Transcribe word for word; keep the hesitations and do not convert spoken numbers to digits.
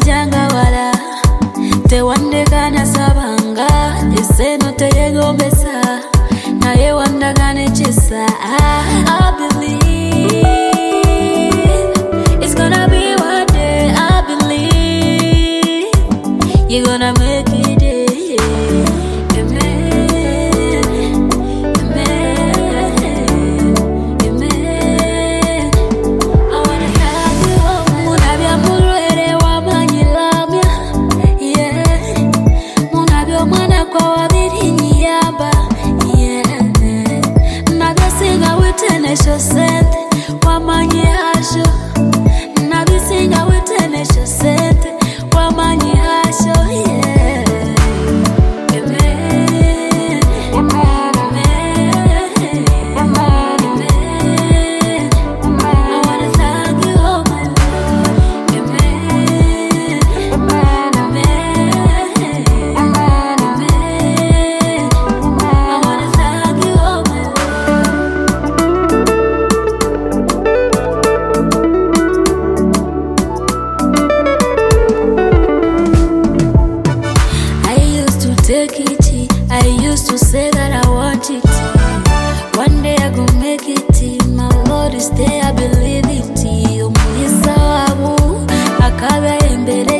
janga wala te wande kana sabanga eseno te yego besa na ye wanda kana chisa. I believe it's gonna be one day. I believe you're gonna make it. Tenacious sente wamanyi hasho nabisinga we tenacious sente wamanyi hasho yeah. Amen. Amen. Amen. Amen. I wanna thank you, oh my Lord. Amen. Amen. Amen. Amen. I wanna thank you, oh my Lord. Take it, I used to say that I want it. One day I gon' make it. My Lord is there, I believe it. Umuyisa wabu, akabe mbele